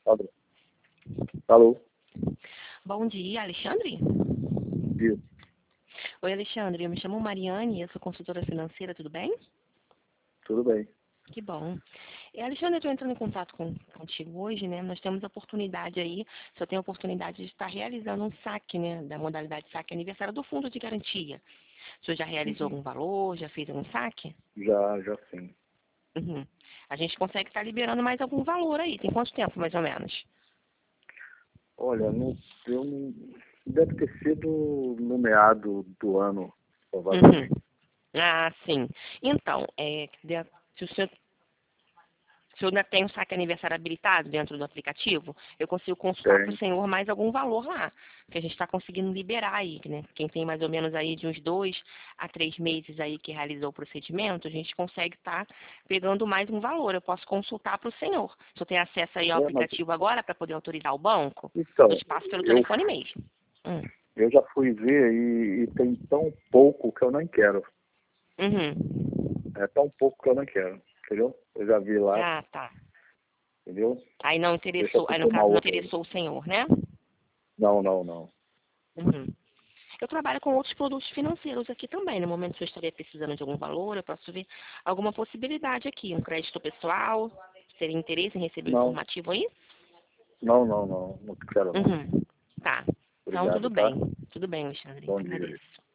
Alô? Alô? Bom dia, Alexandre? Isso. Oi, Alexandre. Eu me chamo Mariane, eu sou consultora financeira, tudo bem? Tudo bem. Que bom. Alexandre, eu estou entrando em contato contigo hoje, né? Nós temos a oportunidade aí, só tem a oportunidade de estar realizando um saque, né? Da modalidade saque aniversário do Fundo de Garantia. O senhor já realizou Uhum. algum valor? Já fez algum saque? Já sim. Uhum. A gente consegue estar liberando mais algum valor aí. Tem quanto tempo, mais ou menos? Olha, deve ter sido no meado do ano, Uhum. provavelmente. Ah, sim. Então, se o senhor Se eu ainda tenho saque aniversário habilitado dentro do aplicativo, eu consigo consultar para o Tem. senhor mais algum valor lá, que a gente está conseguindo liberar aí, né? Quem tem mais ou menos aí de uns 2 a 3 meses aí que realizou o procedimento, a gente consegue estar pegando mais um valor. Eu posso consultar para o senhor. O senhor tem acesso aí ao Mas, aplicativo agora para poder autorizar o banco? Eu então, te passo pelo eu, telefone mesmo. Hum. eu já fui ver e tem tão pouco que eu não quero. Uhum. É tão pouco que eu não quero. Entendeu? Eu já vi lá, Ah, tá. entendeu? Aí não Deixa interessou, eu aí no tomar caso não outra aí. interessou o senhor, né? Não. Uhum. Eu trabalho com outros produtos financeiros aqui também. No momento que eu estaria precisando de algum valor, eu posso ver alguma possibilidade aqui. Um crédito pessoal, seria interesse em receber Não, informativo aí? não quero não. Uhum. Tá. Então, Obrigado, tá? tudo bem, Alexandre. Bom dia. Agradeço.